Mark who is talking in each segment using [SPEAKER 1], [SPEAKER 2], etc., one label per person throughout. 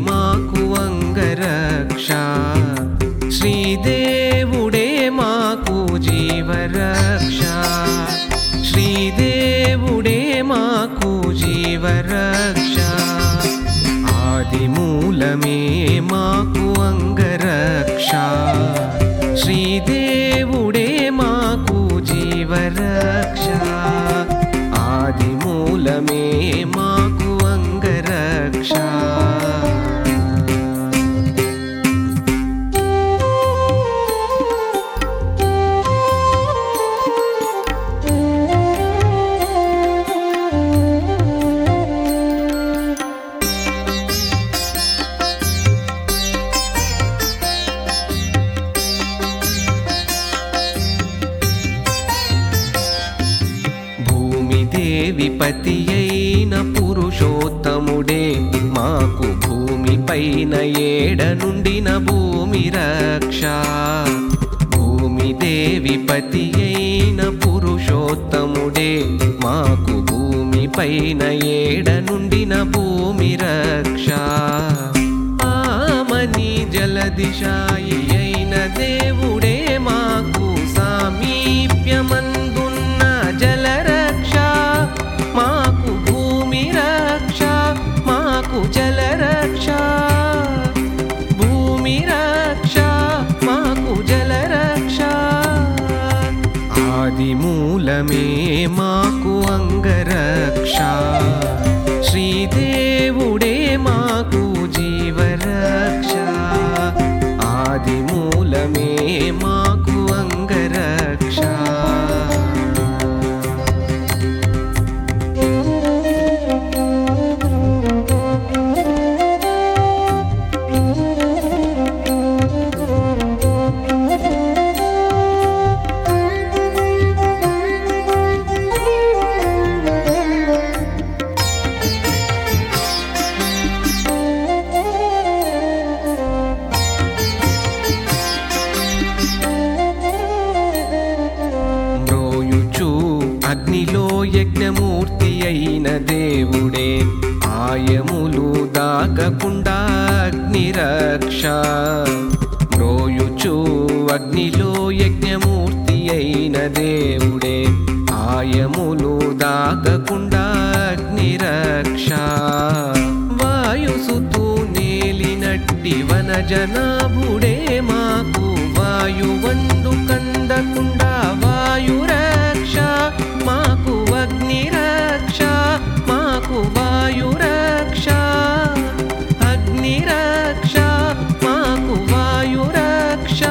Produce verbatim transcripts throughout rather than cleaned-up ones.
[SPEAKER 1] మాకు అంగరక్ష శ్రీదేవుడే మాకు జీవరక్ష శ్రీదేవుడే మాకు జీవరక్ష ఆదిమూలమే మాకు అంగరక్ష శ్రీదేవుడే మాకు జీవరక్ష ఆదిమూలమే మాకు అంగరక్ష దేవిపతి అయిన పురుషోత్తముడే మాకు భూమి పైన ఏడ నుండిన భూమి రక్ష భూమి దేవిపతి అయిన పురుషోత్తముడే మాకు భూమి పైన ఏడ నుండిన భూమి రక్ష ఆమని జలదిశాయి అయిన దేవుడే మాకు సామీప్యమందున్న జలరక్ష మాకు భూమి రక్ష మాకు జలరక్ష భూమి రక్ష మాకు జలరక్ష ఆదిమూలమే మాకు అంగరక్ష శ్రీదేవుడే మాకు జీవరక్ష ఆదిమూలమే మాకు అంగరక్ష అగ్నిలో యజ్ఞమూర్తి అయిన దేవుడే ఆయములు దాగకుండా అగ్ని రక్ష మ్రోయుచు అగ్నిలో యజ్ఞమూర్తి అయిన దేవుడే ఆయములు దాగకుండా అగ్ని రక్ష వాయుసుతూ నేలినట్టి వన జనాభుడే మాకు వాయువండు కందకుండా వాయురక్ష మాకు అగ్ని రక్ష మాకు వాయురక్ష అగ్ని రక్ష మాకు వాయురక్ష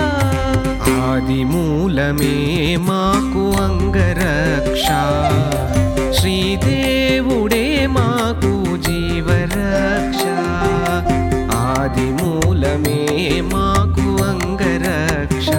[SPEAKER 1] ఆదిమూలమే మాకు అంగరక్ష శ్రీదేవుడే మాకు జీవరక్ష ఆదిమూలమే మాకు అంగరక్ష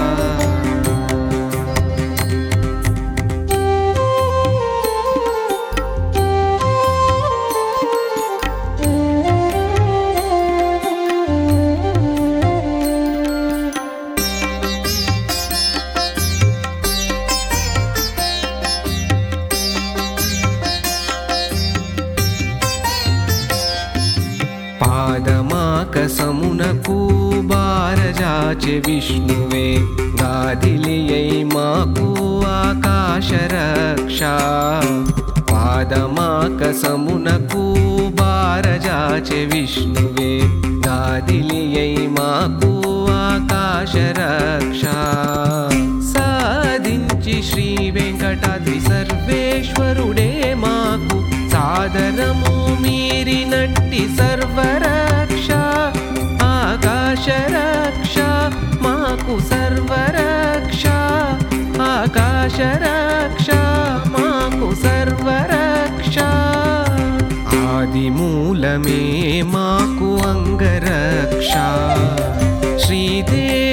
[SPEAKER 1] పాదమాకసమునకు బారజాచె విష్ణువే గాదిలియై మాకు ఆకాశరక్ష పాదమాకసమునకు బారజాచె విష్ణువే గాదిలియై మాకు ఆకాశరక్ష సాధించి శ్రీ వెంకటాద్రి సర్వేశ్వరుడే మాకు సాదరము మీరినట్టి సర్వరక్ష ఆకాశరక్ష మాకు సర్వరక్ష ఆకాశరక్ష మాకు సర్వరక్ష ఆదిమూలమే మాకు అంగరక్ష శ్రీదేవి